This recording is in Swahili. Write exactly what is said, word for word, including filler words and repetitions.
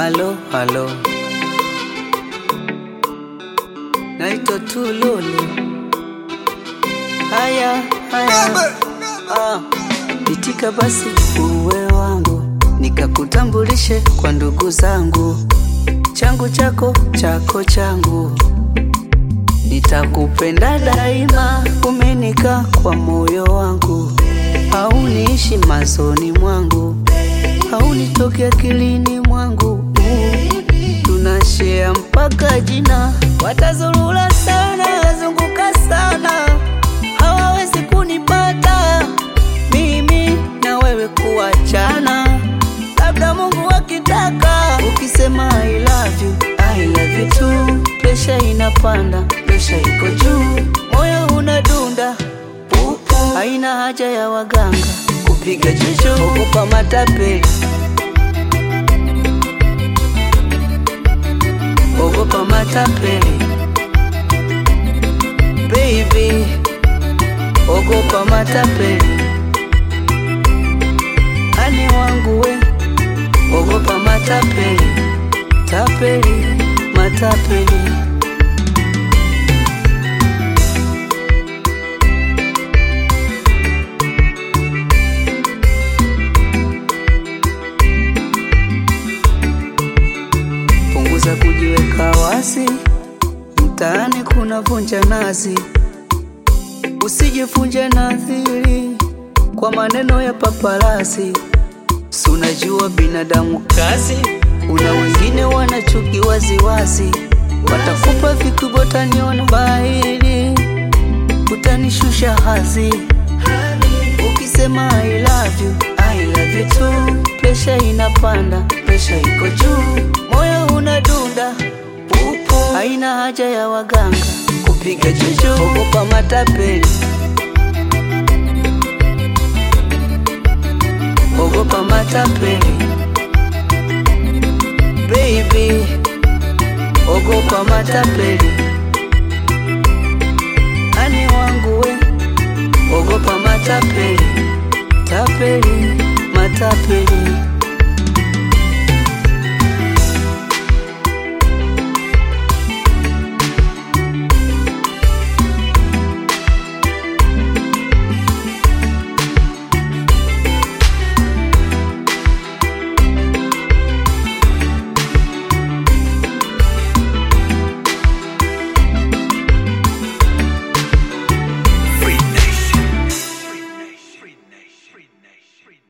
Halo, halo, naitwa Tululi. Haya, haya, ah, itika basi uwe wangu, nikakutambulishe kwa ndugu zangu. Changu chako, chako changu, nitakupenda daima. Umenika kwa moyo wangu, hauniishi mazoni mwangu, haunitoki akilini mwangu. Tunashare mpaka jina, watazurura sana, zunguka sana, hawawezi kunipata mimi na wewe kuachana. Labda Mungu akitaka, ukisema I love you, I love you too. Pressure inapanda, pressure iko juu, moyo unadunda pupu. Haina haja ya waganga kupiga jicho, ogopa matapeli, ogopa matapeli, baby, ogopa matapeli. Ani wangu we, ogopa matapeli, tapeli, matapeli. Punguza kujiweka wazi, mtaani kuna vunja nazi. Usijifunje nadhiri kwa maneno ya paparazzi. Si unajua binadamu kazi, una wengine wanachuki wazi wazi. Watakupa vikubwa, utaniona bahili, utanishusha hazi. Ukisema I love you, I love you too. Pressure inapanda, pressure iko juu, moyo unadunda pupu. Haina haja ya waganga kupiga jicho, ogopa matapeli, ogopa matapeli, baby, ogopa matapeli. Ani wangu we, ogopa matapeli, tapeli, matapeli.